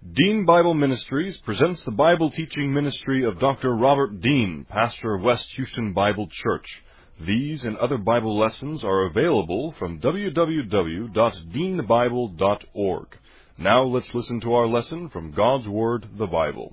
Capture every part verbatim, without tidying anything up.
Dean Bible Ministries presents the Bible teaching ministry of Doctor Robert Dean, pastor of West Houston Bible Church. These and other Bible lessons are available from w w w dot dean bible dot org. Now let's listen to our lesson from God's Word, the Bible.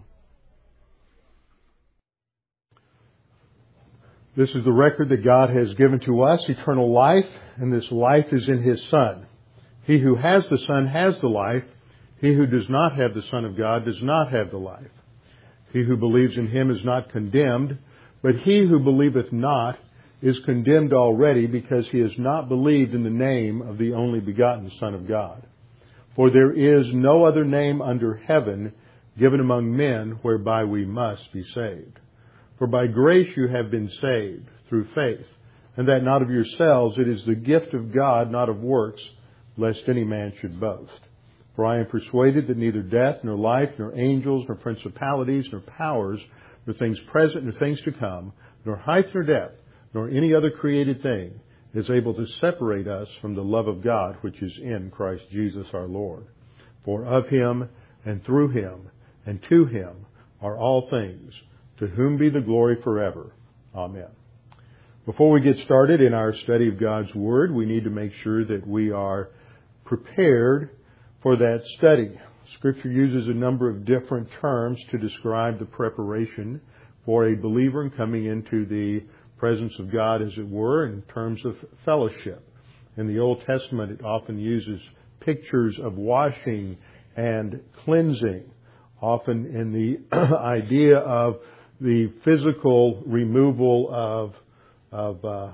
This is the record that God has given to us, eternal life, and this life is in His Son. He who has the Son has the life. He who does not have the Son of God does not have the life. He who believes in Him is not condemned, but he who believeth not is condemned already, because he has not believed in the name of the only begotten Son of God. For there is no other name under heaven given among men whereby we must be saved. For by grace you have been saved through faith, and that not of yourselves, it is the gift of God, not of works, lest any man should boast. For I am persuaded that neither death, nor life, nor angels, nor principalities, nor powers, nor things present, nor things to come, nor height, nor depth, nor any other created thing is able to separate us from the love of God which is in Christ Jesus our Lord. For of Him, and through Him, and to Him are all things, to whom be the glory forever. Amen. Before we get started in our study of God's Word, we need to make sure that we are prepared for that study. Scripture uses a number of different terms to describe the preparation for a believer in coming into the presence of God, as it were, in terms of fellowship. In the Old Testament, it often uses pictures of washing and cleansing, often in the idea of the physical removal of, of uh,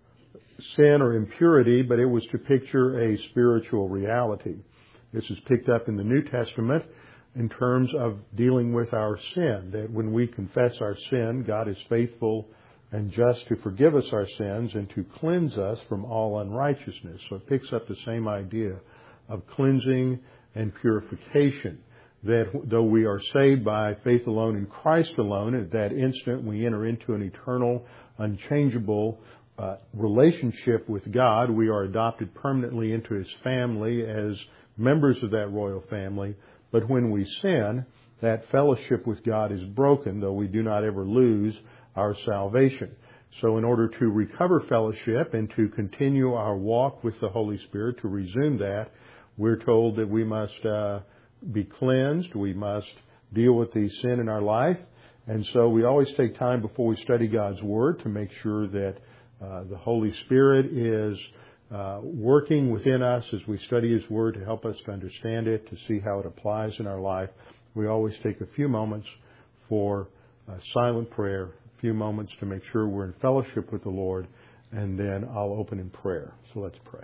sin or impurity, but it was to picture a spiritual reality. This is picked up in the New Testament in terms of dealing with our sin, that when we confess our sin, God is faithful and just to forgive us our sins and to cleanse us from all unrighteousness. So it picks up the same idea of cleansing and purification, that though we are saved by faith alone in Christ alone, at that instant we enter into an eternal, unchangeable uh, relationship with God. We are adopted permanently into His family as members of that royal family. But when we sin, that fellowship with God is broken, though we do not ever lose our salvation. So in order to recover fellowship and to continue our walk with the Holy Spirit, to resume that, we're told that we must uh, be cleansed. We must deal with the sin in our life. And so we always take time before we study God's Word to make sure that uh, the Holy Spirit is Uh, working within us as we study His Word to help us to understand it, to see how it applies in our life. We always take a few moments for uh, silent prayer, a few moments to make sure we're in fellowship with the Lord, and then I'll open in prayer. So let's pray.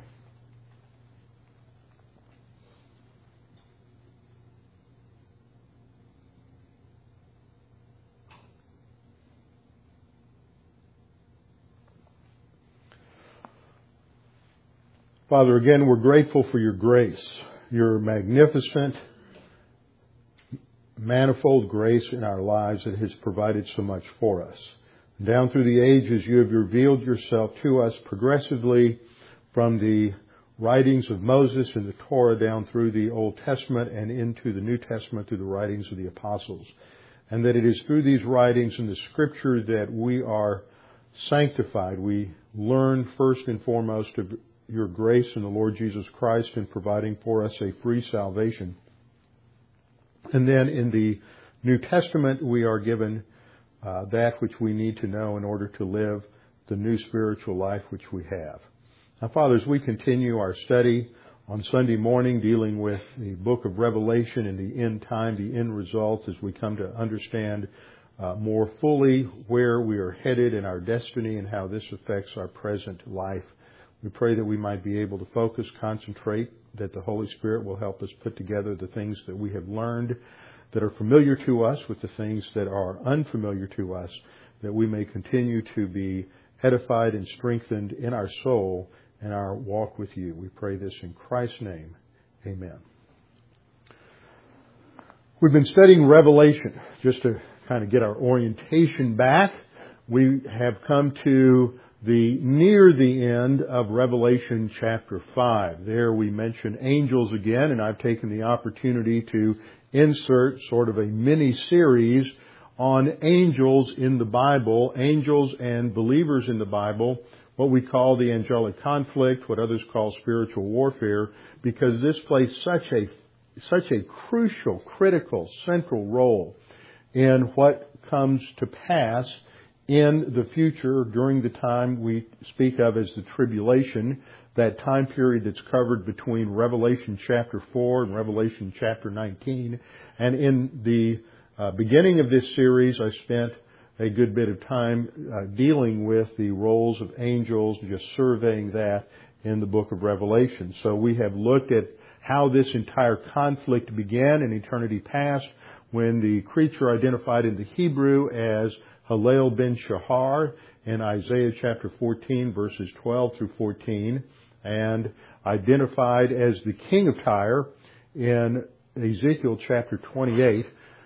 Father, again, we're grateful for Your grace, Your magnificent, manifold grace in our lives that has provided so much for us. Down through the ages, You have revealed Yourself to us progressively from the writings of Moses and the Torah down through the Old Testament and into the New Testament through the writings of the apostles. And that it is through these writings in the Scripture that we are sanctified. We learn first and foremost of Your grace in the Lord Jesus Christ in providing for us a free salvation. And then in the New Testament, we are given uh, that which we need to know in order to live the new spiritual life which we have. Now, Father, as we continue our study on Sunday morning, dealing with the book of Revelation and the end time, the end result, as we come to understand uh, more fully where we are headed in our destiny and how this affects our present life, we pray that we might be able to focus, concentrate, that the Holy Spirit will help us put together the things that we have learned that are familiar to us with the things that are unfamiliar to us, that we may continue to be edified and strengthened in our soul and our walk with You. We pray this in Christ's name. Amen. We've been studying Revelation. Just to kind of get our orientation back, we have come to the near the end of Revelation chapter five. There we mention angels again, and I've taken the opportunity to insert sort of a mini-series on angels in the Bible, angels and believers in the Bible, what we call the angelic conflict, what others call spiritual warfare, because this plays such a such a crucial, critical, central role in what comes to pass in the future during the time we speak of as the tribulation, that time period that's covered between Revelation chapter four and Revelation chapter nineteen. And in the uh, beginning of this series, I spent a good bit of time uh, dealing with the roles of angels, just surveying that in the book of Revelation. So we have looked at how this entire conflict began in eternity past when the creature identified in the Hebrew as Halel ben Shahar in Isaiah chapter fourteen, verses twelve through fourteen, and identified as the king of Tyre in Ezekiel chapter twenty-eight,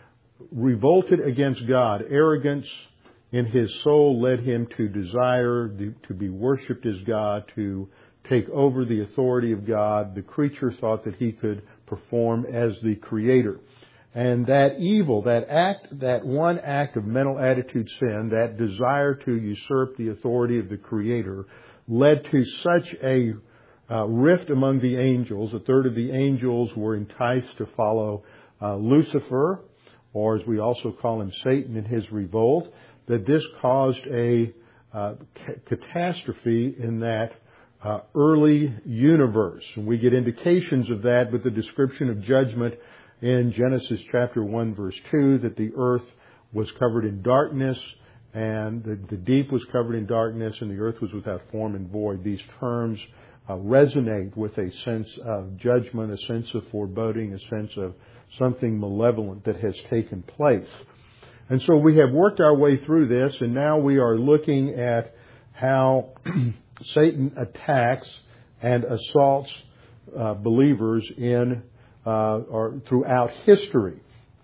revolted against God. Arrogance in his soul led him to desire to be worshipped as God, to take over the authority of God. The creature thought that he could perform as the creator. And that evil, that act, that one act of mental attitude sin, that desire to usurp the authority of the Creator, led to such a uh, rift among the angels. A third of the angels were enticed to follow uh, Lucifer, or as we also call him, Satan, in his revolt, that this caused a uh, ca- catastrophe in that uh, early universe. And we get indications of that with the description of judgment in Genesis chapter one, verse two, that the earth was covered in darkness and the, the deep was covered in darkness and the earth was without form and void. These terms uh, resonate with a sense of judgment, a sense of foreboding, a sense of something malevolent that has taken place. And so we have worked our way through this, and now we are looking at how Satan attacks and assaults uh, believers in Uh, or throughout history.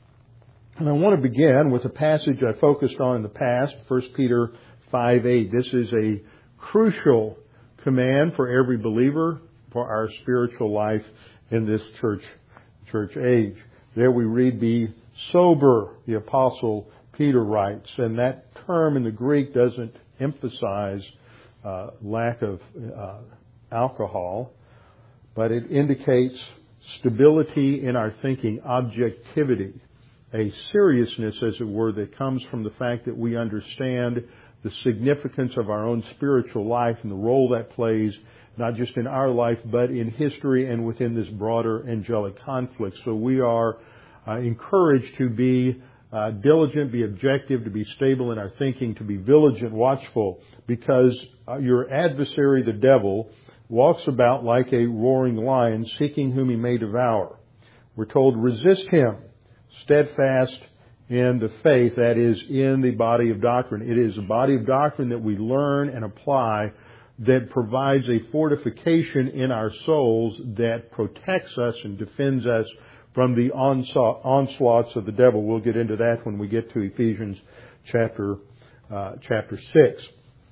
And I want to begin with a passage I focused on in the past, First Peter five eight. This is a crucial command for every believer for our spiritual life in this church church age. There we read, "Be sober," the Apostle Peter writes, and that term in the Greek doesn't emphasize uh, lack of uh, alcohol, but it indicates stability in our thinking, objectivity, a seriousness, as it were, that comes from the fact that we understand the significance of our own spiritual life and the role that plays, not just in our life, but in history and within this broader angelic conflict. So we are uh, encouraged to be uh, diligent, be objective, to be stable in our thinking, to be vigilant, watchful, because uh, your adversary, the devil, walks about like a roaring lion, seeking whom he may devour. We're told, resist him, steadfast in the faith, that is, in the body of doctrine. It is a body of doctrine that we learn and apply that provides a fortification in our souls that protects us and defends us from the onslaughts of the devil. We'll get into that when we get to Ephesians chapter, uh, chapter six.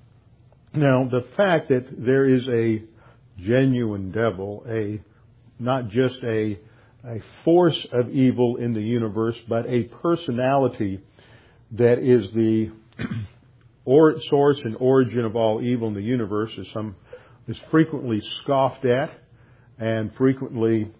Now, the fact that there is a genuine devil, a not just a a force of evil in the universe, but a personality that is the or, source and origin of all evil in the universe, is some is frequently scoffed at and frequently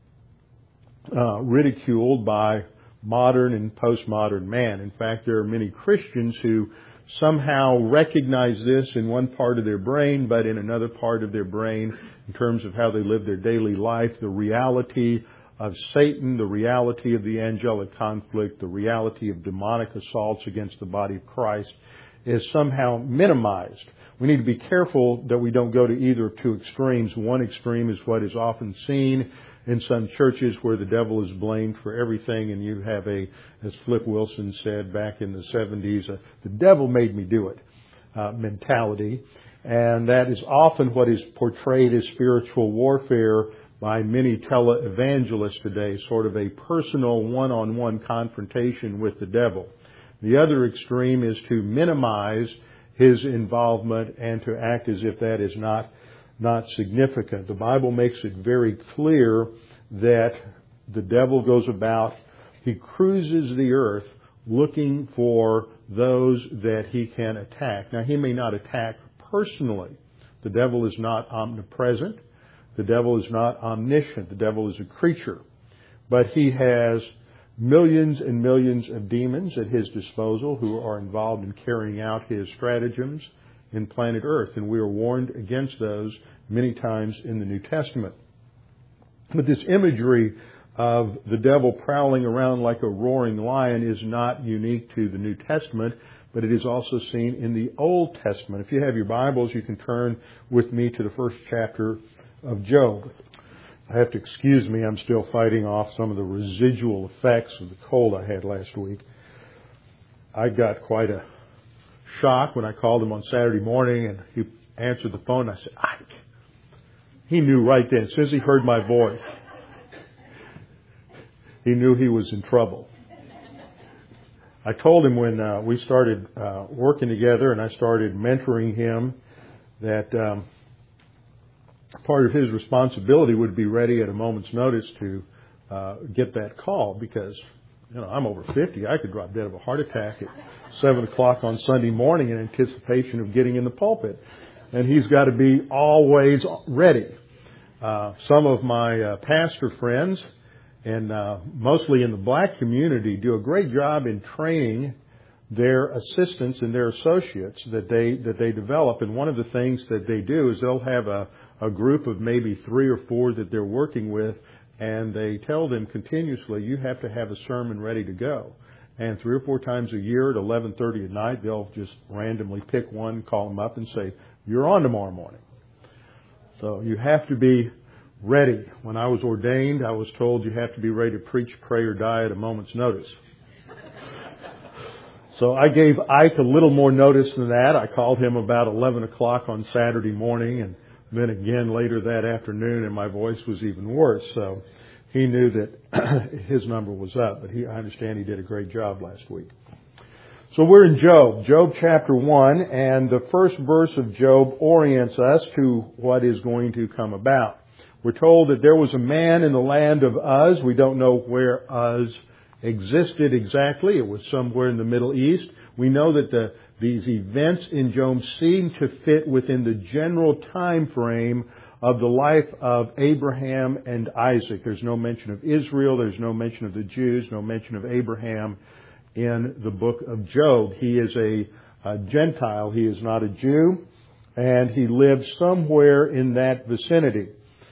uh, ridiculed by modern and postmodern man. In fact, there are many Christians who somehow recognize this in one part of their brain, but in another part of their brain, in terms of how they live their daily life, the reality of Satan, the reality of the angelic conflict, the reality of demonic assaults against the body of Christ is somehow minimized. We need to be careful that we don't go to either of two extremes. One extreme is what is often seen in some churches where the devil is blamed for everything, and you have a, as Flip Wilson said back in the seventies, a, the devil made me do it uh, mentality. And that is often what is portrayed as spiritual warfare by many televangelists today, sort of a personal one-on-one confrontation with the devil. The other extreme is to minimize his involvement and to act as if that is not, not significant. The Bible makes it very clear that the devil goes about, he cruises the earth looking for those that he can attack. Now, he may not attack personally. The devil is not omnipresent. The devil is not omniscient. The devil is a creature. But he has millions and millions of demons at his disposal who are involved in carrying out his stratagems in planet Earth. And we are warned against those many times in the New Testament. But this imagery of the devil prowling around like a roaring lion is not unique to the New Testament, but it is also seen in the Old Testament. If you have your Bibles, you can turn with me to the first chapter of Job. I have to excuse me, I'm still fighting off some of the residual effects of the cold I had last week. I got quite a shock when I called him on Saturday morning and he answered the phone. I said, Ike. He knew right then, as soon as he heard my voice, he knew he was in trouble. I told him when uh, we started uh, working together and I started mentoring him that um, part of his responsibility would be ready at a moment's notice to uh, get that call because, you know, I'm over fifty. I could drop dead of a heart attack at seven o'clock on Sunday morning in anticipation of getting in the pulpit. And he's got to be always ready. Uh, some of my uh, pastor friends, and uh, mostly in the black community, do a great job in training their assistants and their associates that they that they develop. And one of the things that they do is they'll have a, a group of maybe three or four that they're working with, and they tell them continuously, you have to have a sermon ready to go. And three or four times a year at eleven thirty at night, they'll just randomly pick one, call them up and say, you're on tomorrow morning. So you have to be ready. When I was ordained, I was told you have to be ready to preach, pray, or die at a moment's notice. So I gave Ike a little more notice than that. I called him about eleven o'clock on Saturday morning and then again later that afternoon, and my voice was even worse. So he knew that his number was up, but he, I understand he did a great job last week. So we're in Job, Job chapter one, and the first verse of Job orients us to what is going to come about. We're told that there was a man in the land of Uz. We don't know where Uz existed exactly. It was somewhere in the Middle East. We know that the, these events in Job seem to fit within the general time frame of the life of Abraham and Isaac. There's no mention of Israel. There's no mention of the Jews. No mention of Abraham in the book of Job. He is a, a Gentile. He is not a Jew. And he lived somewhere in that vicinity.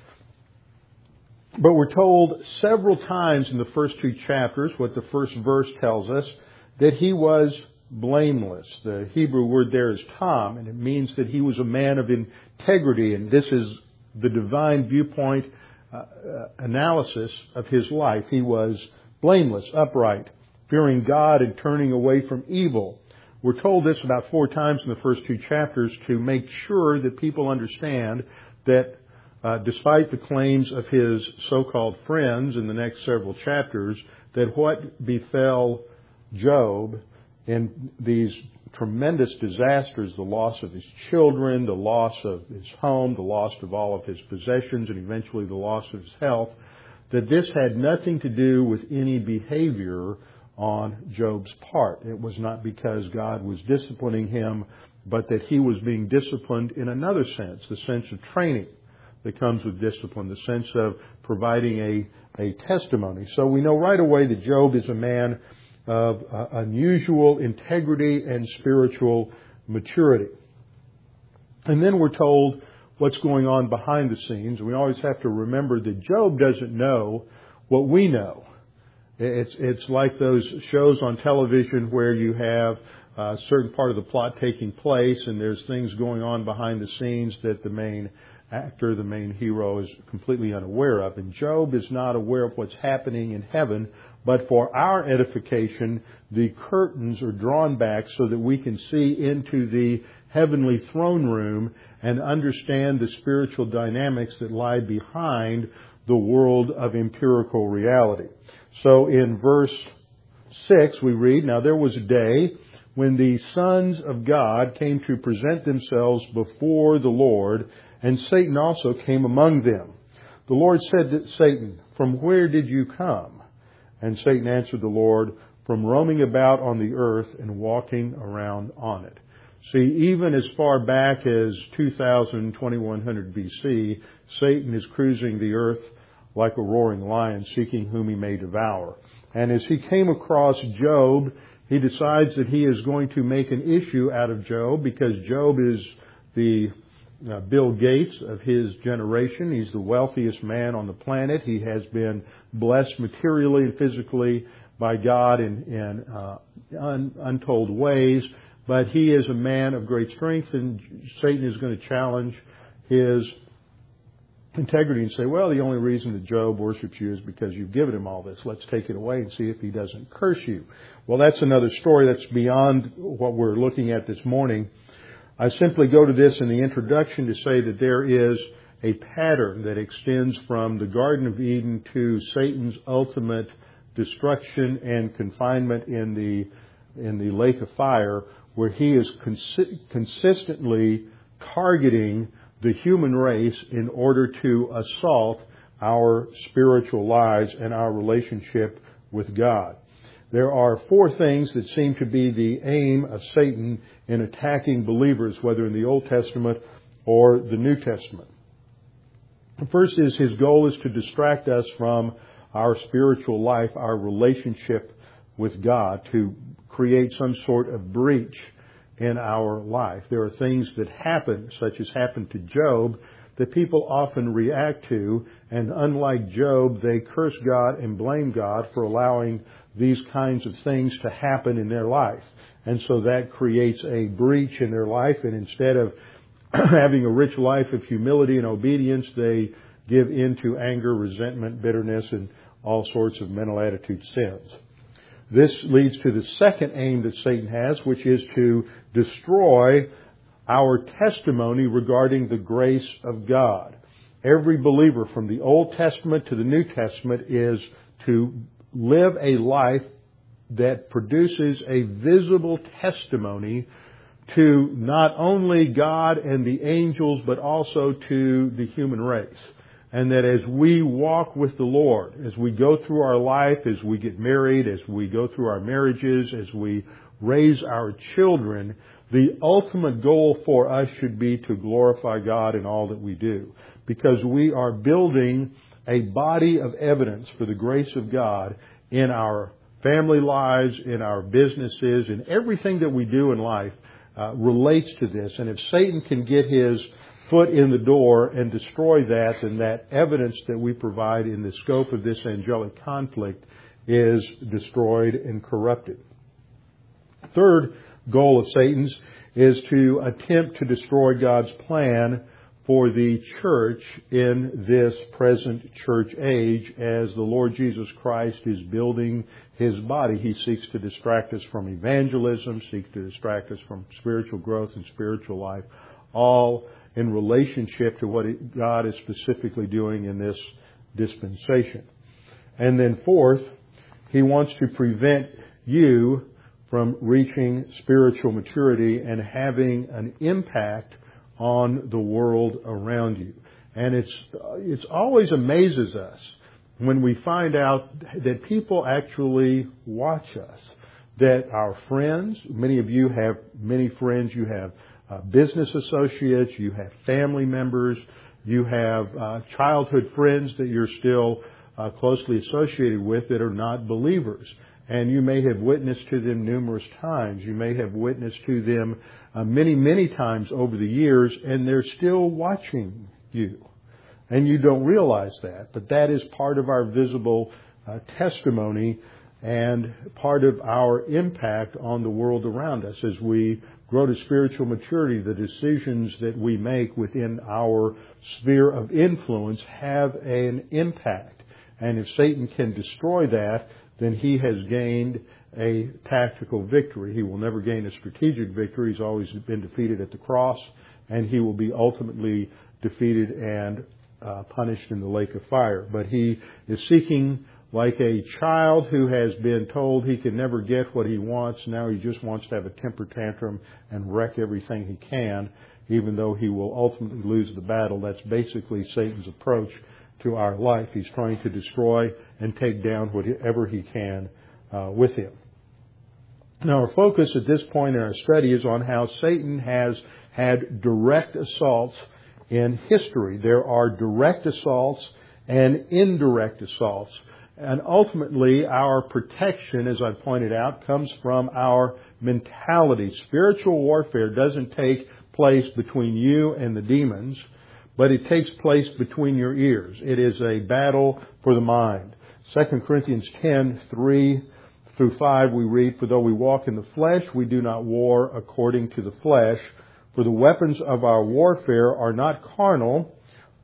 But we're told several times in the first two chapters, what the first verse tells us, that he was blameless. The Hebrew word there is tam, and it means that he was a man of integrity. And this is the divine viewpoint uh, uh, analysis of his life. He was blameless, upright, fearing God and turning away from evil. We're told this about four times in the first two chapters to make sure that people understand that Uh, despite the claims of his so-called friends in the next several chapters, that what befell Job in these tremendous disasters, the loss of his children, the loss of his home, the loss of all of his possessions, and eventually the loss of his health, that this had nothing to do with any behavior on Job's part. It was not because God was disciplining him, but that he was being disciplined in another sense, the sense of training that comes with discipline, the sense of providing a, a testimony. So we know right away that Job is a man of uh, unusual integrity and spiritual maturity. And then we're told what's going on behind the scenes. We always have to remember that Job doesn't know what we know. It's, it's like those shows on television where you have a certain part of the plot taking place and there's things going on behind the scenes that the main actor, the main hero, is completely unaware of. And Job is not aware of what's happening in heaven, but for our edification, the curtains are drawn back so that we can see into the heavenly throne room and understand the spiritual dynamics that lie behind the world of empirical reality. So in verse six we read, now there was a day when the sons of God came to present themselves before the Lord, and Satan also came among them. The Lord said to Satan, "From where did you come?" And Satan answered the Lord, "From roaming about on the earth and walking around on it." See, even as far back as two thousand, twenty-one hundred B C, Satan is cruising the earth like a roaring lion, seeking whom he may devour. And as he came across Job, he decides that he is going to make an issue out of Job, because Job is the uh, Bill Gates of his generation. He's the wealthiest man on the planet. He has been blessed materially and physically by God in, in uh, un, untold ways. But he is a man of great strength, and Satan is going to challenge his integrity and say, well, the only reason that Job worships you is because you've given him all this. Let's take it away and see if he doesn't curse you. Well, that's another story that's beyond what we're looking at this morning. I simply go to this in the introduction to say that there is a pattern that extends from the Garden of Eden to Satan's ultimate destruction and confinement in the in the lake of fire, where he is consi- consistently targeting the human race in order to assault our spiritual lives and our relationship with God. There are four things that seem to be the aim of Satan in attacking believers, whether in the Old Testament or the New Testament. The first is his goal is to distract us from our spiritual life, our relationship with God, to create some sort of breach in our life. There are things that happen, such as happened to Job, that people often react to, and unlike Job, they curse God and blame God for allowing these kinds of things to happen in their life. And so that creates a breach in their life, and instead of having a rich life of humility and obedience, they give in to anger, resentment, bitterness, and all sorts of mental attitude sins. This leads to the second aim that Satan has, which is to destroy our testimony regarding the grace of God. Every believer from the Old Testament to the New Testament is to live a life that produces a visible testimony to not only God and the angels, but also to the human race. And that as we walk with the Lord, as we go through our life, as we get married, as we go through our marriages, as we raise our children, the ultimate goal for us should be to glorify God in all that we do. Because we are building a body of evidence for the grace of God in our family lives, in our businesses, in everything that we do in life uh, relates to this. And if Satan can get his foot in the door and destroy that, then that evidence that we provide in the scope of this angelic conflict is destroyed and corrupted. Third goal of Satan's is to attempt to destroy God's plan for the church in this present church age. As the Lord Jesus Christ is building His body, He seeks to distract us from evangelism, seeks to distract us from spiritual growth and spiritual life, all in relationship to what God is specifically doing in this dispensation. And then fourth, He wants to prevent you from reaching spiritual maturity and having an impact on the world around you. And it's it's always amazes us when we find out that people actually watch us, that our friends, many of you have many friends, you have uh, business associates, you have family members, you have uh, childhood friends that you're still uh, closely associated with that are not believers. And you may have witnessed to them numerous times. You may have witnessed to them uh, many, many times over the years, and they're still watching you. And you don't realize that. But that is part of our visible uh, testimony and part of our impact on the world around us. As we grow to spiritual maturity, the decisions that we make within our sphere of influence have an impact. And if Satan can destroy that, then he has gained a tactical victory. He will never gain a strategic victory. He's always been defeated at the cross, and he will be ultimately defeated and uh, punished in the lake of fire. But he is seeking like a child who has been told he can never get what he wants. Now he just wants to have a temper tantrum and wreck everything he can, even though he will ultimately lose the battle. That's basically Satan's approach to our life. He's trying to destroy and take down whatever he can uh, with him. Now, our focus at this point in our study is on how Satan has had direct assaults in history. There are direct assaults and indirect assaults. And ultimately, our protection, as I pointed out, comes from our mentality. Spiritual warfare doesn't take place between you and the demons, but it takes place between your ears. It is a battle for the mind. Second Corinthians ten, three through five, we read, "For though we walk in the flesh, we do not war according to the flesh. For the weapons of our warfare are not carnal,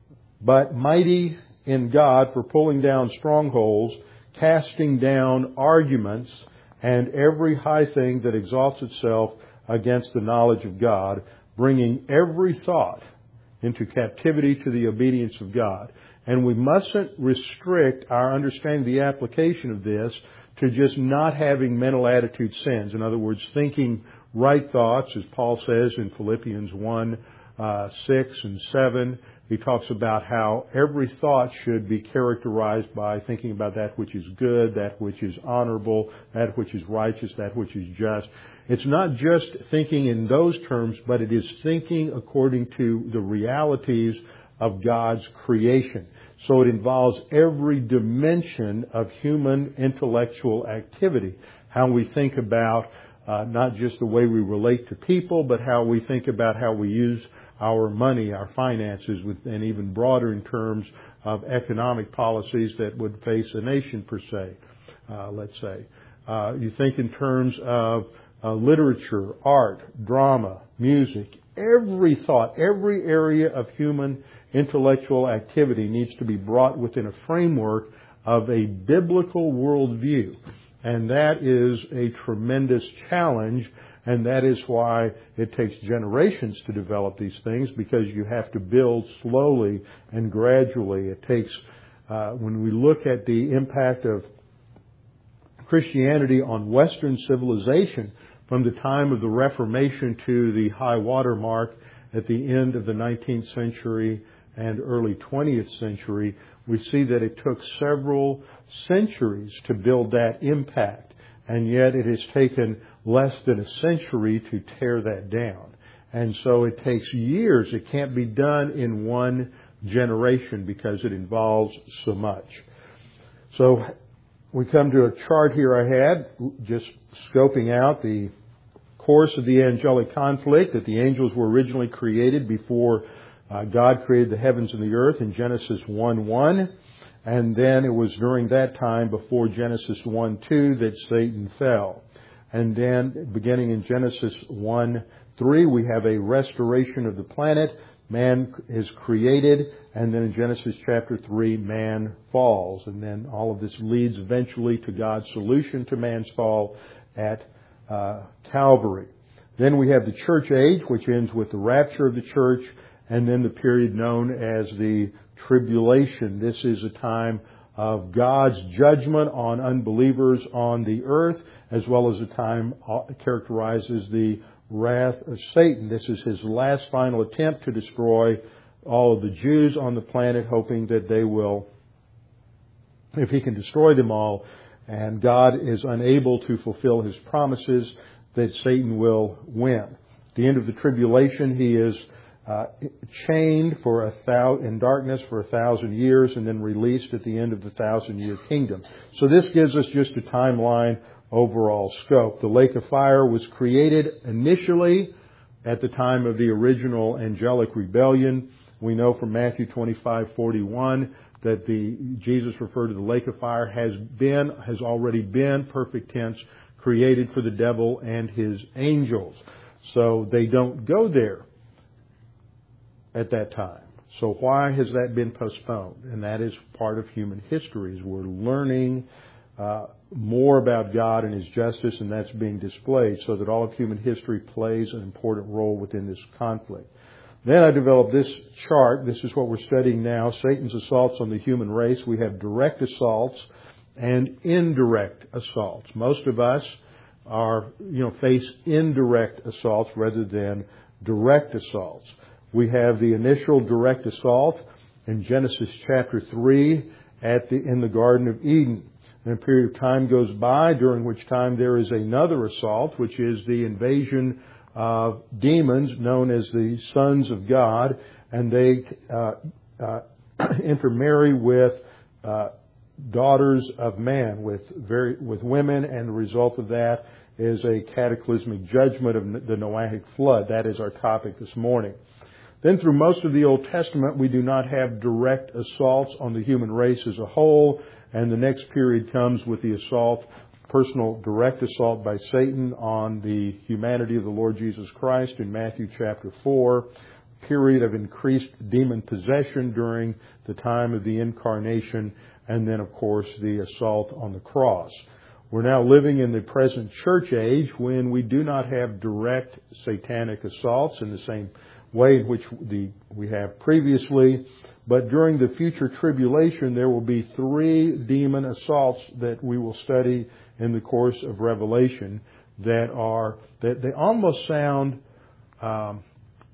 but mighty in God for pulling down strongholds, casting down arguments, and every high thing that exalts itself against the knowledge of God, bringing every thought into captivity to the obedience of God." And we mustn't restrict our understanding, the application of this, to just not having mental attitude sins. In other words, thinking right thoughts, as Paul says in Philippians one, uh, six and seven. He talks about how every thought should be characterized by thinking about that which is good, that which is honorable, that which is righteous, that which is just. It's not just thinking in those terms, but it is thinking according to the realities of God's creation. So it involves every dimension of human intellectual activity. How we think about uh, not just the way we relate to people, but how we think about how we use our money, our finances, with, and even broader in terms of economic policies that would face a nation per se, uh, let's say. Uh, you think in terms of uh, literature, art, drama, music. Every thought, every area of human intellectual activity needs to be brought within a framework of a biblical worldview. And that is a tremendous challenge, and that is why it takes generations to develop these things, because you have to build slowly and gradually. It takes, uh, when we look at the impact of Christianity on Western civilization from the time of the Reformation to the high water mark at the end of the nineteenth century and early twentieth century, we see that it took several centuries to build that impact. And yet it has taken less than a century to tear that down. And so it takes years. It can't be done in one generation because it involves so much. So we come to a chart here I had, just scoping out the course of the angelic conflict, that the angels were originally created before uh, God created the heavens and the earth in Genesis one one. And then it was during that time, before Genesis one two, that Satan fell. And then, beginning in Genesis one three, we have a restoration of the planet. Man is created. And then in Genesis chapter three, man falls. And then all of this leads eventually to God's solution to man's fall at uh, Calvary. Then we have the church age, which ends with the rapture of the church. And then the period known as the tribulation. This is a time of God's judgment on unbelievers on the earth, as well as a time characterizes the wrath of Satan. This is his last final attempt to destroy all of the Jews on the planet, hoping that they will, if he can destroy them all, and God is unable to fulfill his promises, that Satan will win. At the end of the tribulation, he is Uh, chained for a thou- in darkness for a thousand years, and then released at the end of the thousand-year kingdom. So this gives us just a timeline overall scope. The lake of fire was created initially at the time of the original angelic rebellion. We know from Matthew twenty-five forty-one that the Jesus referred to the lake of fire has been, has already been, perfect tense, created for the devil and his angels. So they don't go there at that time. So why has that been postponed? And that is part of human history, is we're learning uh, more about God and his justice, and that's being displayed, so that all of human history plays an important role within this conflict. Then I developed this chart. This is what we're studying now, Satan's assaults on the human race. We have direct assaults and indirect assaults. Most of us are, you know, face indirect assaults rather than direct assaults. We have the initial direct assault in Genesis chapter three at the, in the Garden of Eden. And a period of time goes by during which time there is another assault, which is the invasion of demons known as the sons of God, and they uh, uh, intermarry with uh, daughters of man, with very with women, and the result of that is a cataclysmic judgment of the Noahic flood. That is our topic this morning. Then through most of the Old Testament, we do not have direct assaults on the human race as a whole, and the next period comes with the assault, personal direct assault by Satan on the humanity of the Lord Jesus Christ in Matthew chapter four, period of increased demon possession during the time of the incarnation, and then, of course, the assault on the cross. We're now living in the present church age when we do not have direct satanic assaults in the same way in which the, we have previously. But during the future tribulation, there will be three demon assaults that we will study in the course of Revelation that are, that they almost sound um,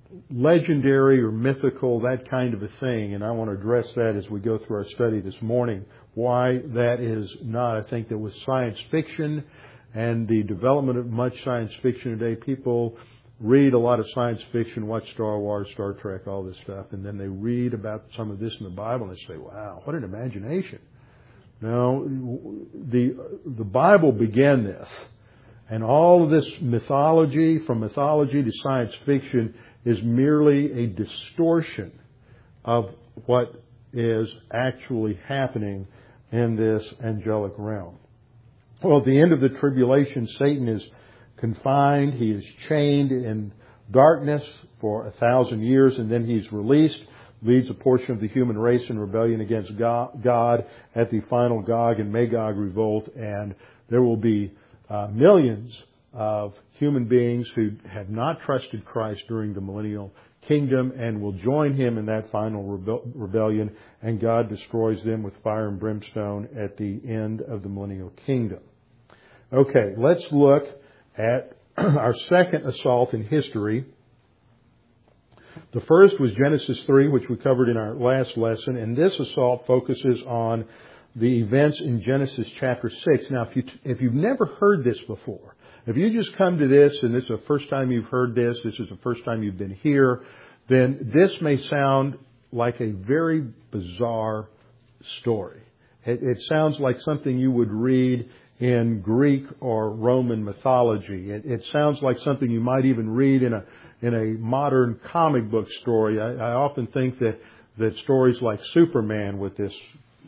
legendary or mythical, that kind of a thing. And I want to address that as we go through our study this morning. Why that is not. I think that with science fiction and the development of much science fiction today, people read a lot of science fiction, watch Star Wars, Star Trek, all this stuff, and then they read about some of this in the Bible and they say, wow, what an imagination. Now, the, the Bible began this, and all of this mythology, from mythology to science fiction, is merely a distortion of what is actually happening in this angelic realm. Well, at the end of the tribulation, Satan is confined. He is chained in darkness for a thousand years, and then he's released, leads a portion of the human race in rebellion against God at the final Gog and Magog revolt, and there will be uh, millions of human beings who have not trusted Christ during the millennial kingdom and will join him in that final rebe- rebellion, and God destroys them with fire and brimstone at the end of the millennial kingdom. Okay, let's look at our second assault in history. The first was Genesis three, which we covered in our last lesson, and this assault focuses on the events in Genesis chapter six. Now, if, you, if you've never heard this before, if you just come to this and this is the first time you've heard this, this is the first time you've been here, then this may sound like a very bizarre story. It, it sounds like something you would read in Greek or Roman mythology. It, it sounds like something you might even read in a in a modern comic book story. I, I often think that, that stories like Superman, with this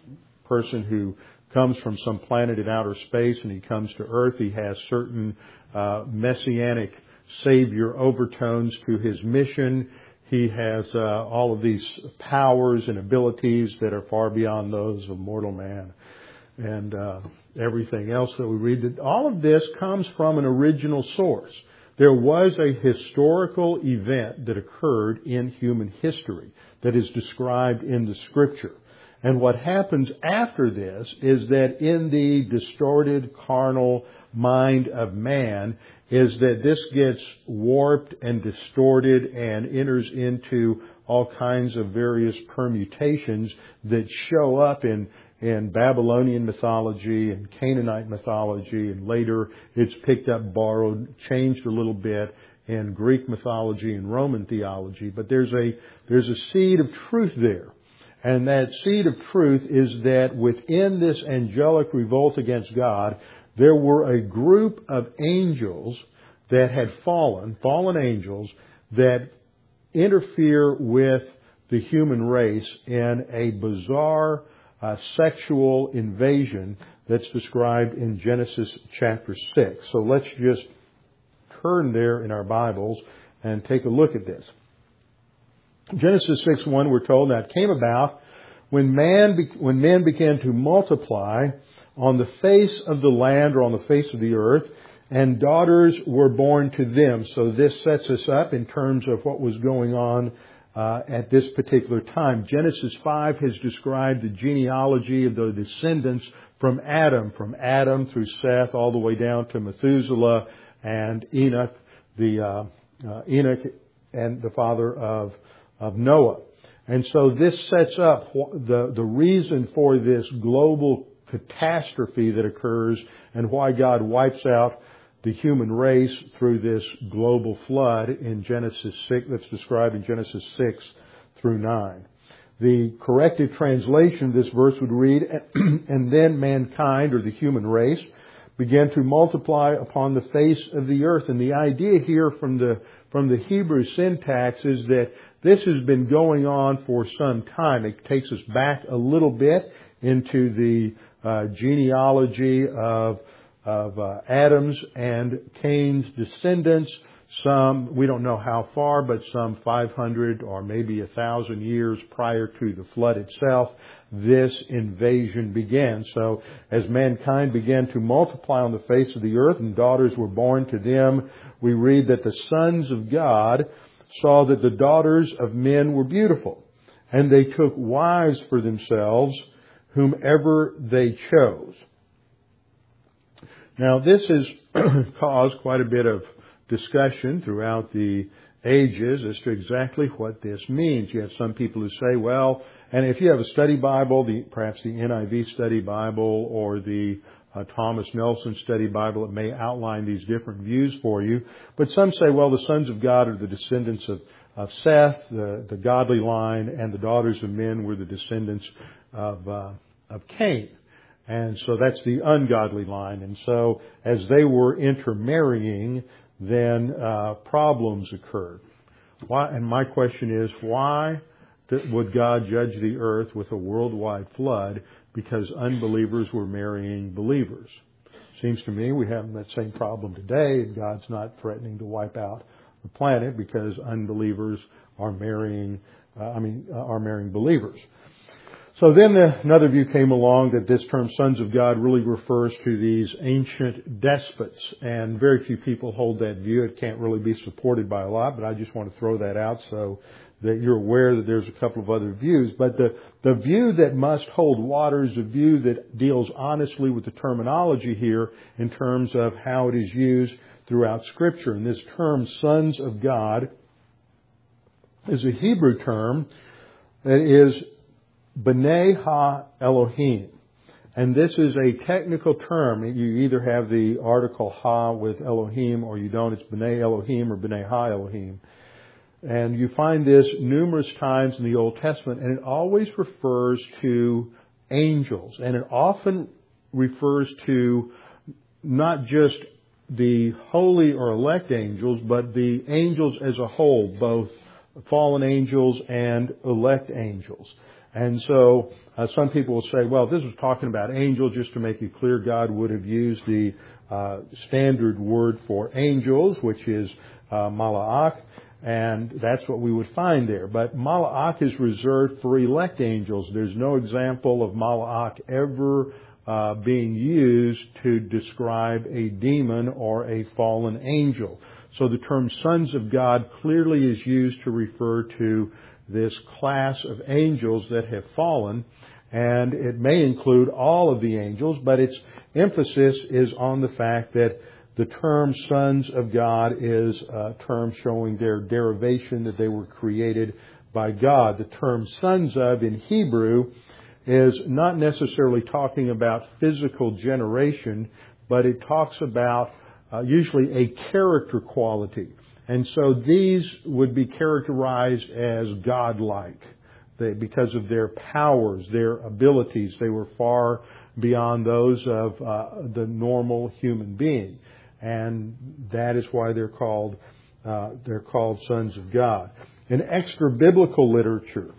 person who comes from some planet in outer space and he comes to Earth, he has certain uh, messianic savior overtones to his mission. He has uh, all of these powers and abilities that are far beyond those of mortal man. And uh, everything else that we read, that all of this comes from an original source. There was a historical event that occurred in human history that is described in the Scripture. And what happens after this is that in the distorted carnal mind of man is that this gets warped and distorted and enters into all kinds of various permutations that show up in in Babylonian mythology and Canaanite mythology, and later it's picked up, borrowed, changed a little bit in Greek mythology and Roman theology. But there's a there's a seed of truth there. And that seed of truth is that within this angelic revolt against God, there were a group of angels that had fallen, fallen angels, that interfere with the human race in a bizarre Uh, sexual invasion that's described in Genesis chapter six. So let's just turn there in our Bibles and take a look at this. Genesis six one, we're told that came about when man be- when men began to multiply on the face of the land, or on the face of the earth, and daughters were born to them. So this sets us up in terms of what was going on Uh, at this particular time. Genesis five has described the genealogy of the descendants from Adam, from Adam through Seth all the way down to Methuselah and Enoch, the uh, uh, Enoch and the father of of Noah. And so this sets up the the reason for this global catastrophe that occurs and why God wipes out the human race through this global flood in Genesis six, that's described in Genesis six through nine. The corrected translation of this verse would read, and then mankind, or the human race, began to multiply upon the face of the earth. And the idea here from the from the Hebrew syntax is that this has been going on for some time. It takes us back a little bit into the uh, genealogy of of uh, Adam's and Cain's descendants. Some, we don't know how far, but some five hundred or maybe one thousand years prior to the flood itself, this invasion began. So as mankind began to multiply on the face of the earth and daughters were born to them, we read that the sons of God saw that the daughters of men were beautiful, and they took wives for themselves whomever they chose. Now this has caused quite a bit of discussion throughout the ages as to exactly what this means. You have some people who say, well, and if you have a study Bible, the, perhaps the N I V study Bible or the uh, Thomas Nelson study Bible, it may outline these different views for you. But some say, well, the sons of God are the descendants of, of Seth, the, the godly line, and the daughters of men were the descendants of, uh, of Cain. And so that's the ungodly line. And so as they were intermarrying, then uh, problems occurred. Why? And my question is, why would God judge the earth with a worldwide flood because unbelievers were marrying believers? Seems to me we have that same problem today. God's not threatening to wipe out the planet because unbelievers are marrying, uh, I mean, uh, are marrying believers. So then the, another view came along that this term sons of God really refers to these ancient despots. And very few people hold that view. It can't really be supported by a lot, but I just want to throw that out so that you're aware that there's a couple of other views. But the, the view that must hold water is a view that deals honestly with the terminology here in terms of how it is used throughout Scripture. And this term, sons of God, is a Hebrew term that is B'nai Ha-Elohim. And this is a technical term. You either have the article Ha with Elohim or you don't. It's B'nai Elohim or B'nai Ha-Elohim. And you find this numerous times in the Old Testament, and it always refers to angels. And it often refers to not just the holy or elect angels, but the angels as a whole, both fallen angels and elect angels. And so uh, some people will say, well, this was talking about angels. Just to make it clear, God would have used the uh, standard word for angels, which is uh, mala'ach, and that's what we would find there. But mala'ach is reserved for elect angels. There's no example of mala'ach ever uh, being used to describe a demon or a fallen angel. So the term sons of God clearly is used to refer to this class of angels that have fallen, and it may include all of the angels, but its emphasis is on the fact that the term sons of God is a term showing their derivation, that they were created by God. The term sons of in Hebrew is not necessarily talking about physical generation, but it talks about uh, usually a character quality. And so these would be characterized as godlike. They, because of their powers, their abilities, they were far beyond those of uh, the normal human being. And that is why they're called uh, they're called sons of God. In extra biblical literature,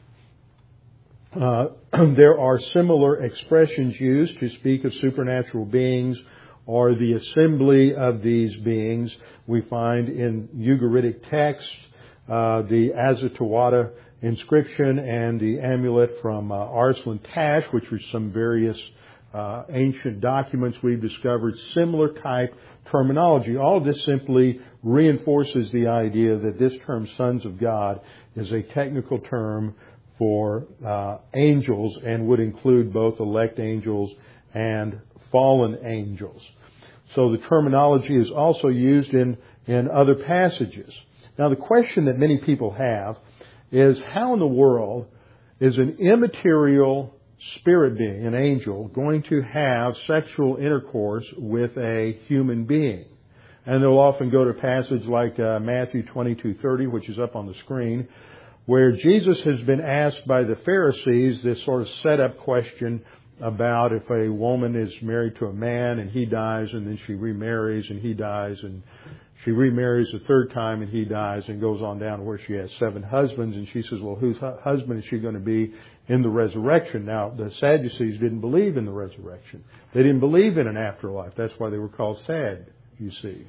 uh, there are similar expressions used to speak of supernatural beings or the assembly of these beings. We find in Ugaritic texts uh, the Azatawada inscription and the amulet from uh, Arslan Tash, which were some various uh, ancient documents we've discovered, similar type terminology. All of this simply reinforces the idea that this term sons of God is a technical term for uh, angels and would include both elect angels and fallen angels. So the terminology is also used in, in other passages. Now the question that many people have is, how in the world is an immaterial spirit being, an angel, going to have sexual intercourse with a human being? And they'll often go to a passage like uh, Matthew twenty-two thirty, which is up on the screen, where Jesus has been asked by the Pharisees this sort of set-up question about if a woman is married to a man and he dies, and then she remarries and he dies, and she remarries a third time and he dies, and goes on down to where she has seven husbands. And she says, well, whose husband is she going to be in the resurrection? Now, the Sadducees didn't believe in the resurrection. They didn't believe in an afterlife. That's why they were called sad, you see.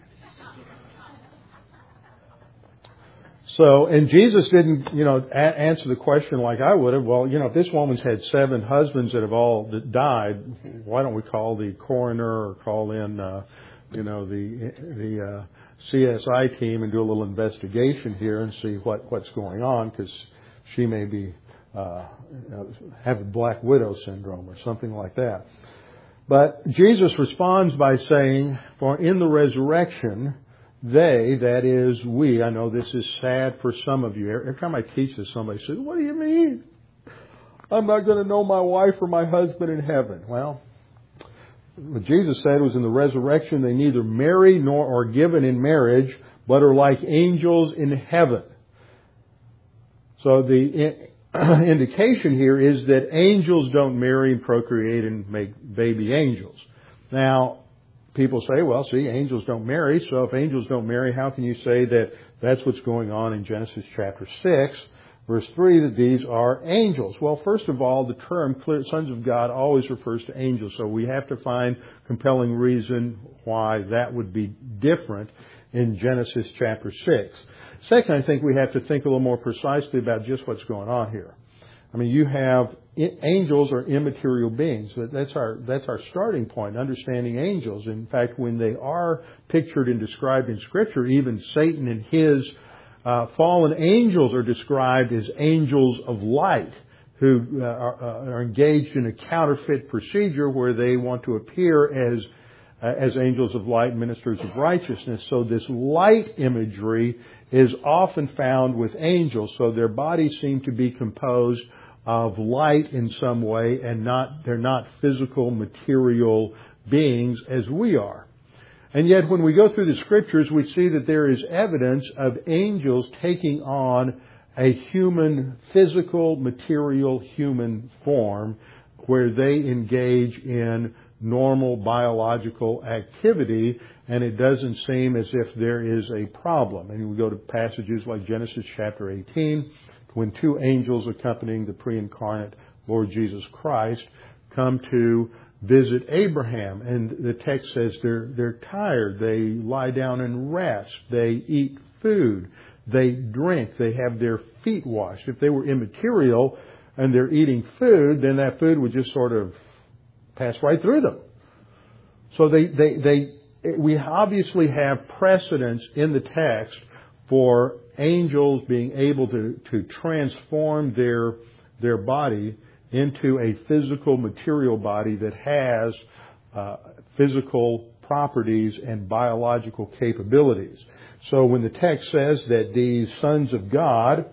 So, and Jesus didn't, you know, a- answer the question like I would have. Well, you know, if this woman's had seven husbands that have all died, why don't we call the coroner or call in, uh, you know, the the uh, C S I team and do a little investigation here and see what, what's going on, because she may be uh, have Black Widow syndrome or something like that. But Jesus responds by saying, for in the resurrection, they, that is we, I know this is sad for some of you. Every time I teach this, somebody says, what do you mean? I'm not going to know my wife or my husband in heaven. Well, what Jesus said was in the resurrection, they neither marry nor are given in marriage, but are like angels in heaven. So the indication here is that angels don't marry and procreate and make baby angels. Now, people say, well, see, angels don't marry, so if angels don't marry, how can you say that that's what's going on in Genesis chapter six, verse three, that these are angels? Well, first of all, the term clear, sons of God always refers to angels, so we have to find compelling reason why that would be different in Genesis chapter six. Second, I think we have to think a little more precisely about just what's going on here. I mean, you have angels are immaterial beings. That's our that's our starting point, understanding angels. In fact, when they are pictured and described in Scripture, even Satan and his uh, fallen angels are described as angels of light, who uh, are, uh, are engaged in a counterfeit procedure where they want to appear as uh, as angels of light, ministers of righteousness. So this light imagery is often found with angels. So their bodies seem to be composed of light in some way, and not they're not physical, material beings as we are. And yet when we go through the Scriptures, we see that there is evidence of angels taking on a human, physical, material human form, where they engage in normal biological activity, and it doesn't seem as if there is a problem. And we go to passages like Genesis chapter eighteen, when two angels accompanying the pre-incarnate Lord Jesus Christ come to visit Abraham. And the text says they're, they're tired. They lie down and rest. They eat food. They drink. They have their feet washed. If they were immaterial and they're eating food, then that food would just sort of pass right through them. So they, they, they, we obviously have precedence in the text for angels being able to, to transform their, their body into a physical, material body that has uh, physical properties and biological capabilities. So when the text says that these sons of God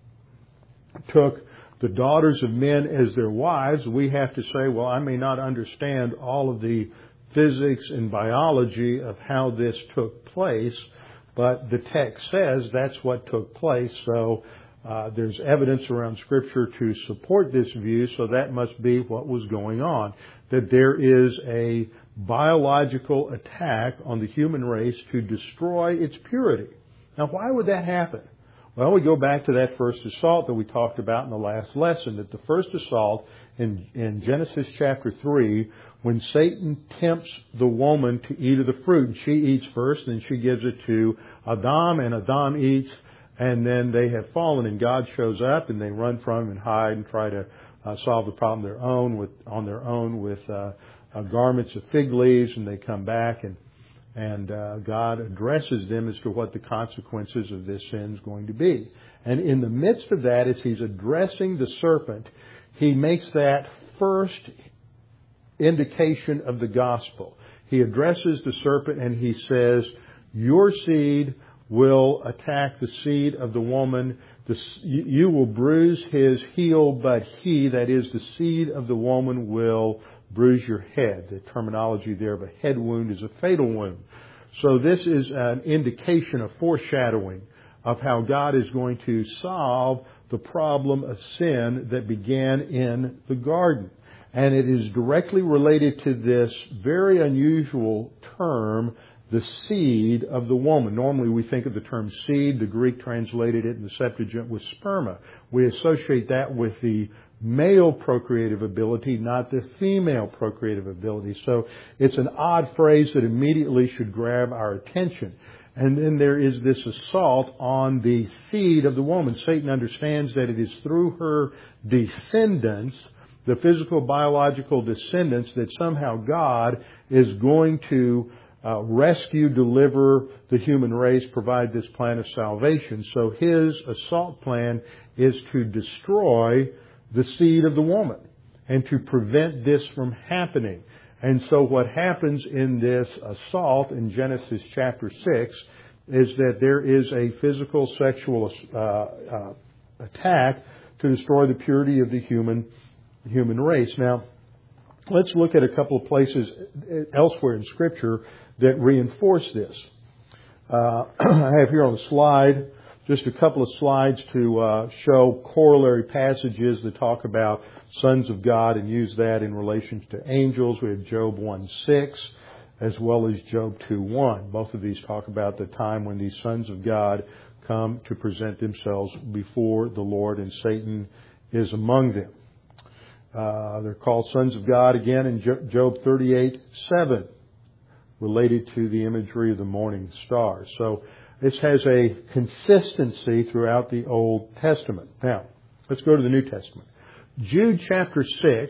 took the daughters of men as their wives, we have to say, well, I may not understand all of the physics and biology of how this took place, but the text says that's what took place. So uh, there's evidence around Scripture to support this view, so that must be what was going on, that there is a biological attack on the human race to destroy its purity. Now, why would that happen? Well, we go back to that first assault that we talked about in the last lesson, that the first assault in, in Genesis chapter three, when Satan tempts the woman to eat of the fruit, and she eats first, and then she gives it to Adam, and Adam eats, and then they have fallen, and God shows up, and they run from him and hide and try to uh, solve the problem their own with, on their own with uh, uh, garments of fig leaves, and they come back, and and uh, God addresses them as to what the consequences of this sin is going to be. And in the midst of that, as He's addressing the serpent, He makes that first indication of the gospel. He addresses the serpent and he says, your seed will attack the seed of the woman. The, you will bruise his heel, but he, that is the seed of the woman, will bruise your head. The terminology there of a head wound is a fatal wound. So this is an indication, a foreshadowing of how God is going to solve the problem of sin that began in the garden. And it is directly related to this very unusual term, the seed of the woman. Normally we think of the term seed. The Greek translated it in the Septuagint with sperma. We associate that with the male procreative ability, not the female procreative ability. So it's an odd phrase that immediately should grab our attention. And then there is this assault on the seed of the woman. Satan understands that it is through her descendants, the physical, biological descendants, that somehow God is going to uh, rescue, deliver the human race, provide this plan of salvation. So his assault plan is to destroy the seed of the woman and to prevent this from happening. And so what happens in this assault in Genesis chapter six is that there is a physical sexual uh, uh, attack to destroy the purity of the human human race. Now, let's look at a couple of places elsewhere in Scripture that reinforce this. Uh, I have here on the slide just a couple of slides to uh, show corollary passages that talk about sons of God and use that in relation to angels. We have Job one six as well as Job two one. Both of these talk about the time when these sons of God come to present themselves before the Lord and Satan is among them. Uh, they're called sons of God again in Job thirty-eight seven, related to the imagery of the morning star. So this has a consistency throughout the Old Testament. Now, let's go to the New Testament. Jude chapter six,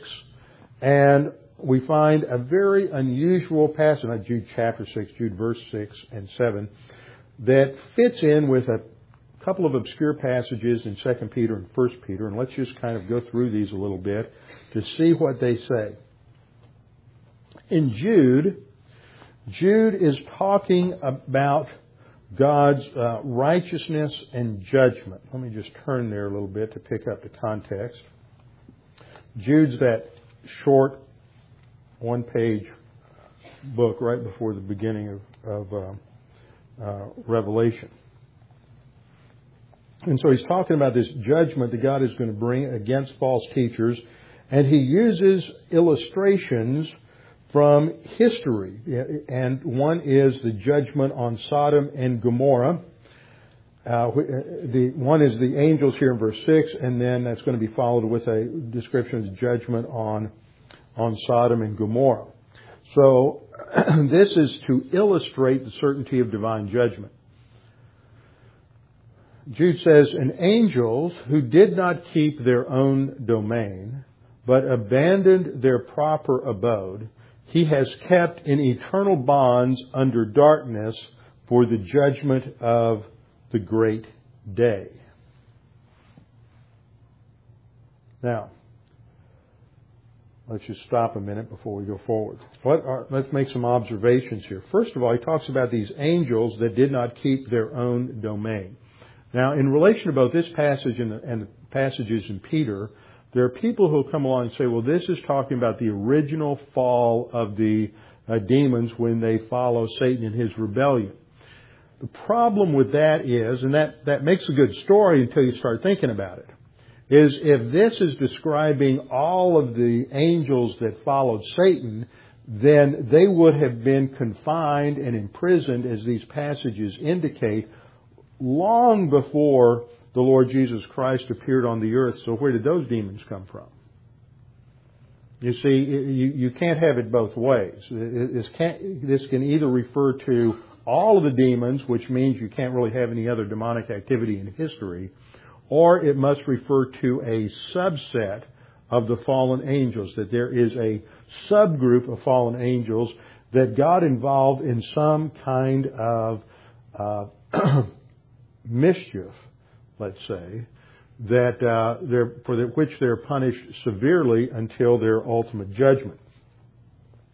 and we find a very unusual passage, not Jude chapter six, Jude verse six and seven, that fits in with a couple of obscure passages in Second Peter and First Peter, and let's just kind of go through these a little bit to see what they say. In Jude, Jude is talking about God's uh, righteousness and judgment. Let me just turn there a little bit to pick up the context. Jude's that short one-page book right before the beginning of, of uh, uh, Revelation. And so he's talking about this judgment that God is going to bring against false teachers, and he uses illustrations from history. And one is the judgment on Sodom and Gomorrah. Uh, the one is the angels here in verse six, and then that's going to be followed with a description of the judgment on, on Sodom and Gomorrah. So this is to illustrate the certainty of divine judgment. Jude says, and angels who did not keep their own domain, but abandoned their proper abode, he has kept in eternal bonds under darkness for the judgment of the great day. Now, let's just stop a minute before we go forward. What are, let's make some observations here. First of all, he talks about these angels that did not keep their own domain. Now, in relation to both this passage and the, and the passages in Peter, there are people who come along and say, well, this is talking about the original fall of the uh, demons when they follow Satan in his rebellion. The problem with that is, and that, that makes a good story until you start thinking about it, is if this is describing all of the angels that followed Satan, then they would have been confined and imprisoned, as these passages indicate, long before the Lord Jesus Christ appeared on the earth. So where did those demons come from? You see, you, you can't have it both ways. This, can't, this can either refer to all of the demons, which means you can't really have any other demonic activity in history, or it must refer to a subset of the fallen angels, that there is a subgroup of fallen angels that God involved in some kind of uh, mischief, let's say, that uh, they're, for the, which they're punished severely until their ultimate judgment.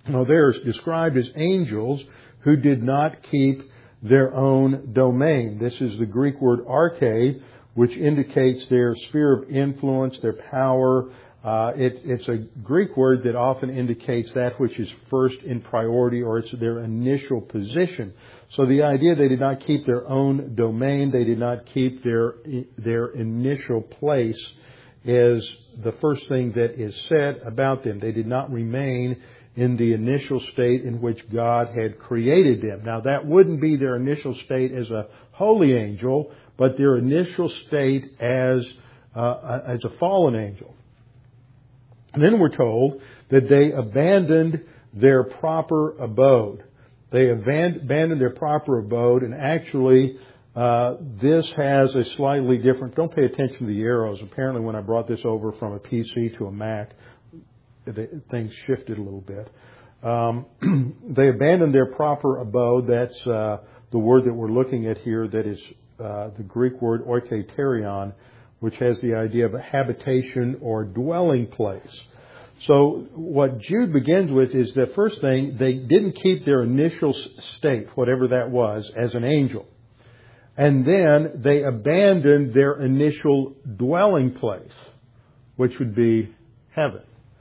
Now, they're described as angels who did not keep their own domain. This is the Greek word arche, which indicates their sphere of influence, their power. Uh, it, it's a Greek word that often indicates that which is first in priority, or it's their initial position. So the idea they did not keep their own domain, they did not keep their their initial place, is the first thing that is said about them. They did not remain in the initial state in which God had created them. Now, that wouldn't be their initial state as a holy angel, but their initial state as uh, as a fallen angel. And then we're told that they abandoned their proper abode. They abandoned their proper abode, and actually uh, this has a slightly different... Don't pay attention to the arrows. Apparently when I brought this over from a P C to a Mac, the, things shifted a little bit. Um, they abandoned their proper abode. That's uh, the word that we're looking at here, that is uh, the Greek word oiketerion, which has the idea of a habitation or dwelling place. So what Jude begins with is the first thing, they didn't keep their initial state, whatever that was, as an angel. And then they abandoned their initial dwelling place, which would be heaven.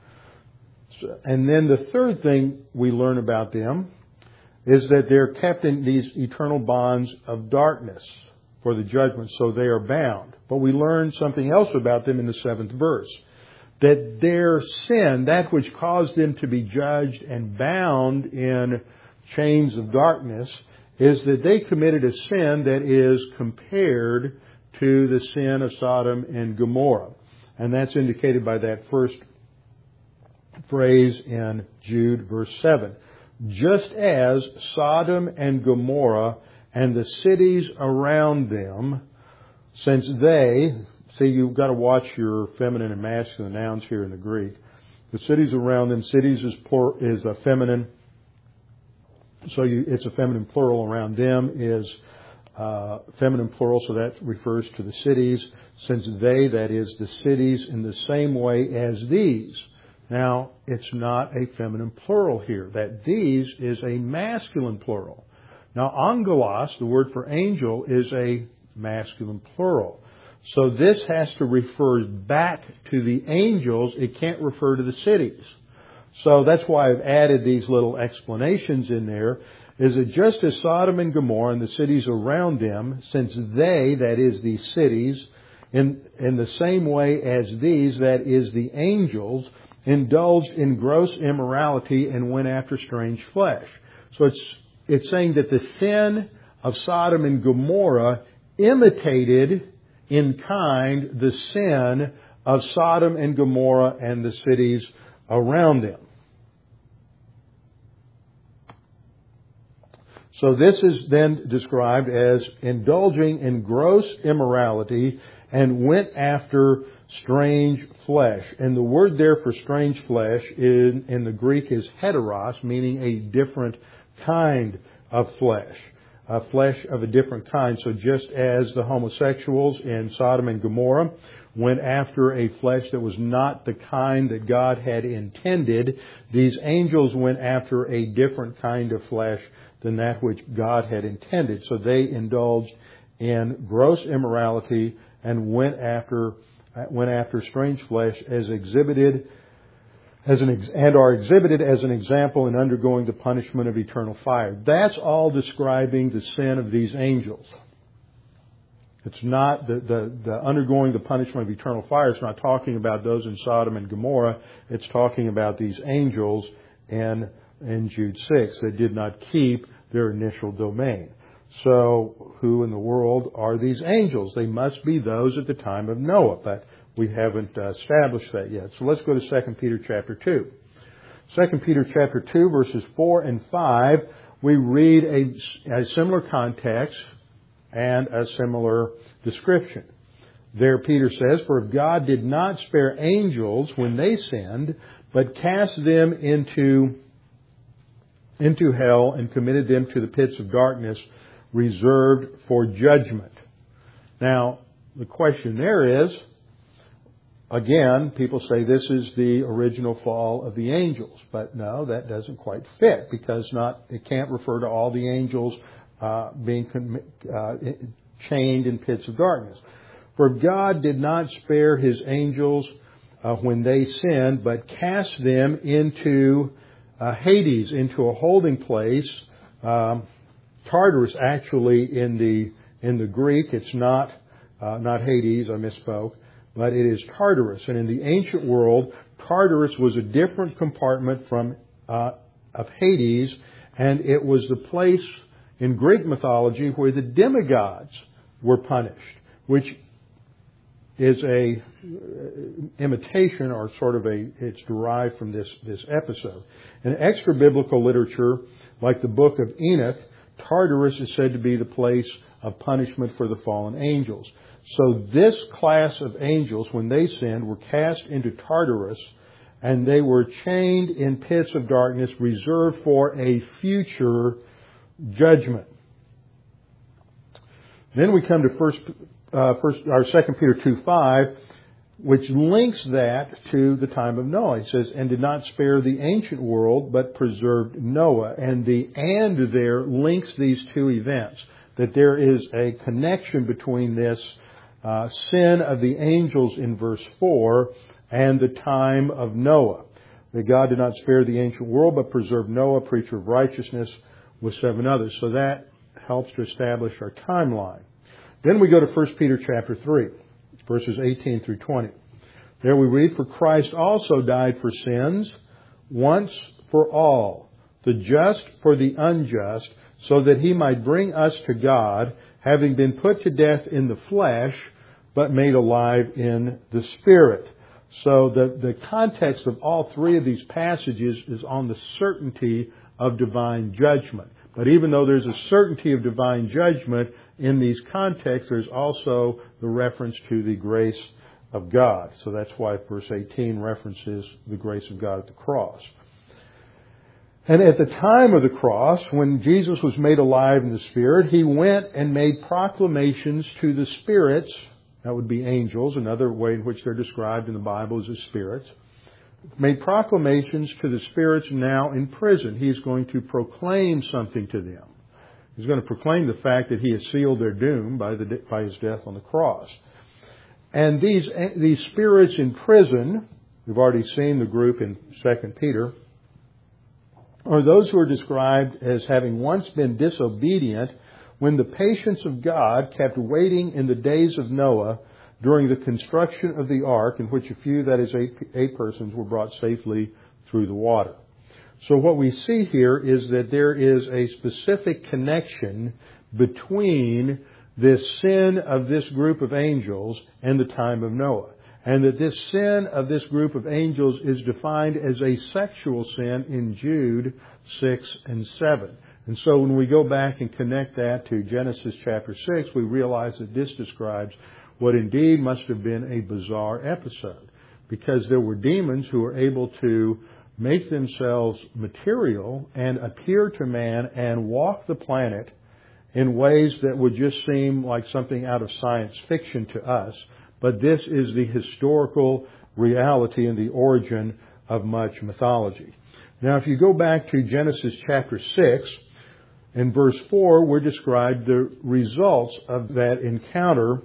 And then the third thing we learn about them is that they're kept in these eternal bonds of darkness for the judgment, so they are bound. But we learn something else about them in the seventh verse, that their sin, that which caused them to be judged and bound in chains of darkness, is that they committed a sin that is compared to the sin of Sodom and Gomorrah. And that's indicated by that first phrase in Jude, verse seven. Just as Sodom and Gomorrah and the cities around them, since they, see, you've got to watch your feminine and masculine nouns here in the Greek. The cities around them, cities is, plur, is a feminine, so you, it's a feminine plural. Around them is uh, feminine plural, so that refers to the cities. Since they, that is the cities, in the same way as these. Now, it's not a feminine plural here. That these is a masculine plural. Now, angelos, the word for angel, is a masculine plural. So this has to refer back to the angels. It can't refer to the cities. So that's why I've added these little explanations in there, is that just as Sodom and Gomorrah and the cities around them, since they, that is the cities, in, in the same way as these, that is the angels, indulged in gross immorality and went after strange flesh. So it's it's saying that the sin of Sodom and Gomorrah imitated in kind the sin of Sodom and Gomorrah and the cities around them. So this is then described as indulging in gross immorality and went after strange flesh. And the word there for strange flesh in, in the Greek is heteros, meaning a different kind of flesh. A flesh of a different kind. So just as the homosexuals in Sodom and Gomorrah went after a flesh that was not the kind that God had intended, these angels went after a different kind of flesh than that which God had intended. So they indulged in gross immorality and went after went after strange flesh as exhibited as an and are exhibited as an example in undergoing the punishment of eternal fire. That's all describing the sin of these angels. It's not the, the, the undergoing the punishment of eternal fire. It's not talking about those in Sodom and Gomorrah. It's talking about these angels in, in Jude six that did not keep their initial domain. So who in the world are these angels? They must be those at the time of Noah, but we haven't uh, established that yet. So let's go to Second Peter chapter two. Second Peter chapter two, verses four and five, we read a, a similar context and a similar description. There Peter says, "For if God did not spare angels when they sinned, but cast them into, into hell and committed them to the pits of darkness, reserved for judgment." Now, the question there is, again, people say this is the original fall of the angels. But no, that doesn't quite fit, because not it can't refer to all the angels uh, being uh, chained in pits of darkness. For God did not spare His angels uh, when they sinned, but cast them into uh, Hades, into a holding place. Um, Tartarus, actually, in the in the Greek, it's not uh, not Hades. I misspoke, but it is Tartarus. And in the ancient world, Tartarus was a different compartment from uh, of Hades, and it was the place in Greek mythology where the demigods were punished, which is a imitation, or sort of a, it's derived from this, this episode. In extra biblical literature, like the book of Enoch, Tartarus is said to be the place of punishment for the fallen angels. So this class of angels, when they sinned, were cast into Tartarus, and they were chained in pits of darkness reserved for a future judgment. Then we come to first, uh, first, or Second Peter two five, which links that to the time of Noah. It says, and did not spare the ancient world, but preserved Noah. And the and there links these two events, that there is a connection between this uh, sin of the angels in verse four and the time of Noah. That God did not spare the ancient world, but preserved Noah, preacher of righteousness, with seven others. So that helps to establish our timeline. Then we go to First Peter chapter three, verses eighteen through twenty. There we read, for Christ also died for sins, once for all, the just for the unjust, so that He might bring us to God, having been put to death in the flesh, but made alive in the Spirit. So the, the context of all three of these passages is on the certainty of divine judgment. But even though there's a certainty of divine judgment in these contexts, there's also the reference to the grace of God. So that's why verse eighteen references the grace of God at the cross. And at the time of the cross, when Jesus was made alive in the Spirit, He went and made proclamations to the spirits. That would be angels. Another way in which they're described in the Bible is as spirits. Made proclamations to the spirits now in prison. He's going to proclaim something to them. He's going to proclaim the fact that He has sealed their doom by, the, by His death on the cross. And these, these spirits in prison, we've already seen the group in Second Peter, are those who are described as having once been disobedient when the patience of God kept waiting in the days of Noah during the construction of the ark, in which a few, that is eight, eight persons, were brought safely through the water. So what we see here is that there is a specific connection between this sin of this group of angels and the time of Noah. And that this sin of this group of angels is defined as a sexual sin in Jude six and seven. And so when we go back and connect that to Genesis chapter six, we realize that this describes what indeed must have been a bizarre episode. Because there were demons who were able to make themselves material and appear to man and walk the planet in ways that would just seem like something out of science fiction to us. But this is the historical reality and the origin of much mythology. Now, if you go back to Genesis chapter six, in verse four, we're described the results of that encounter,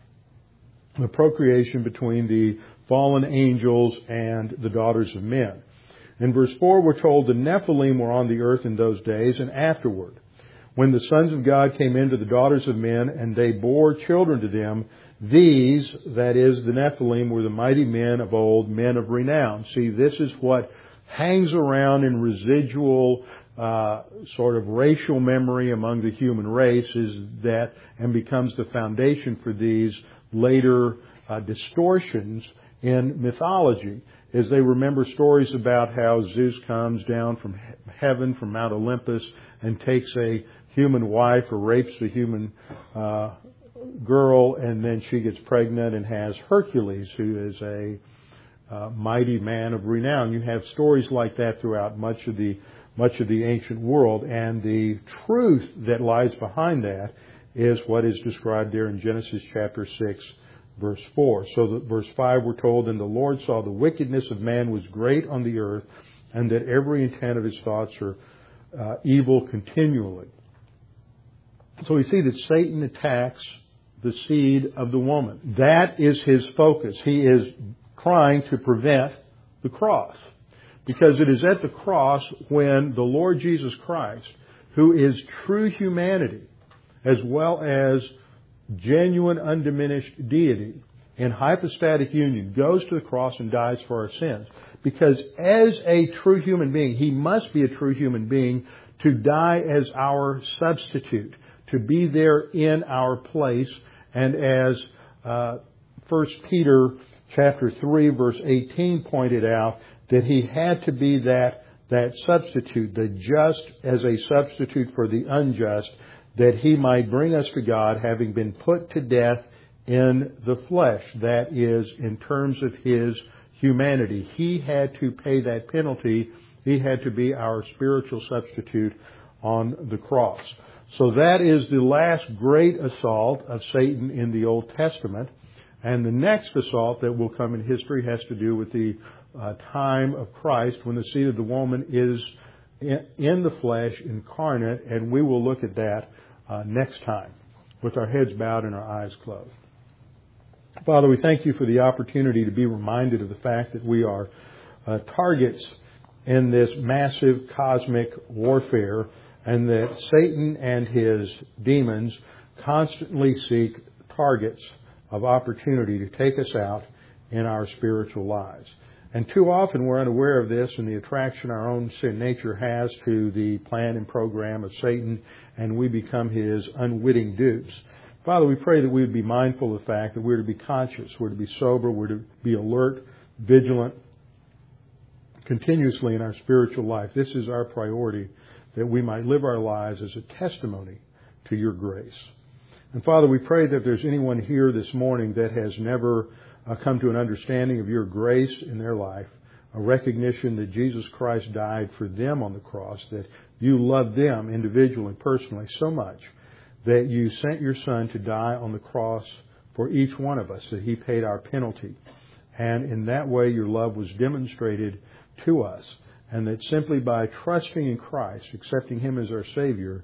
the procreation between the fallen angels and the daughters of men. In verse four, we're told the Nephilim were on the earth in those days and afterward, when the sons of God came into the daughters of men, and they bore children to them. These, that is, the Nephilim, were the mighty men of old, men of renown. See, this is what hangs around in residual uh, sort of racial memory among the human race, is that, and becomes the foundation for these later uh, distortions in mythology, as they remember stories about how Zeus comes down from heaven, from Mount Olympus, and takes a human wife or rapes a human uh, girl, and then she gets pregnant and has Hercules, who is a uh, mighty man of renown. You have stories like that throughout much of the much of the ancient world, and the truth that lies behind that is what is described there in Genesis chapter six, verse four. So that verse five we're told, and the Lord saw the wickedness of man was great on the earth, and that every intent of his thoughts are uh, evil continually. So we see that Satan attacks the seed of the woman. That is his focus. He is trying to prevent the cross. Because it is at the cross when the Lord Jesus Christ, who is true humanity, as well as genuine undiminished deity, in hypostatic union, goes to the cross and dies for our sins. Because as a true human being, he must be a true human being to die as our substitute, to be there in our place. And as uh, First Peter chapter three, verse eighteen pointed out, that he had to be that, that substitute, the just as a substitute for the unjust, that he might bring us to God, having been put to death in the flesh. That is, in terms of his humanity. He had to pay that penalty. He had to be our spiritual substitute on the cross. So that is the last great assault of Satan in the Old Testament. And the next assault that will come in history has to do with the uh, time of Christ, when the seed of the woman is in, in the flesh, incarnate, and we will look at that uh, next time with our heads bowed and our eyes closed. Father, we thank you for the opportunity to be reminded of the fact that we are uh, targets in this massive cosmic warfare, and that Satan and his demons constantly seek targets of opportunity to take us out in our spiritual lives. And too often we're unaware of this and the attraction our own sin nature has to the plan and program of Satan, and we become his unwitting dupes. Father, we pray that we would be mindful of the fact that we're to be conscious, we're to be sober, we're to be alert, vigilant, continuously in our spiritual life. This is our priority, that we might live our lives as a testimony to your grace. And Father, we pray that if there's anyone here this morning that has never uh, come to an understanding of your grace in their life, a recognition that Jesus Christ died for them on the cross, that you love them individually, personally, so much that you sent your Son to die on the cross for each one of us, that he paid our penalty. And in that way, your love was demonstrated to us, and that simply by trusting in Christ, accepting him as our Savior,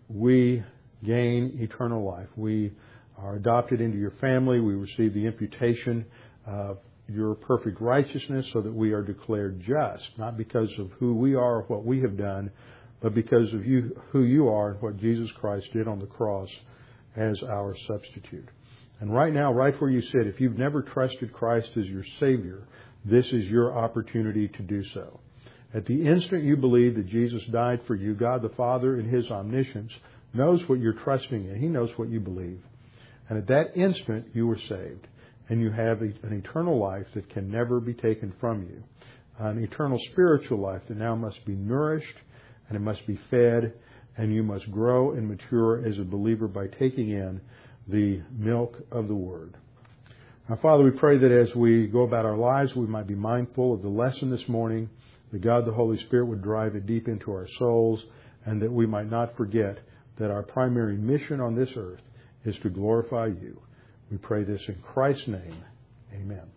we gain eternal life. We are adopted into your family. We receive the imputation of your perfect righteousness, so that we are declared just, not because of who we are or what we have done, but because of you, who you are and what Jesus Christ did on the cross as our substitute. And right now, right where you sit, if you've never trusted Christ as your Savior, this is your opportunity to do so. At the instant you believe that Jesus died for you, God the Father in his omniscience knows what you're trusting in. He knows what you believe. And at that instant, you were saved. And you have an eternal life that can never be taken from you. An eternal spiritual life that now must be nourished, and it must be fed, and you must grow and mature as a believer by taking in the milk of the Word. Now, Father, we pray that as we go about our lives, we might be mindful of the lesson this morning, that God the Holy Spirit would drive it deep into our souls, and that we might not forget that our primary mission on this earth is to glorify you. We pray this in Christ's name. Amen.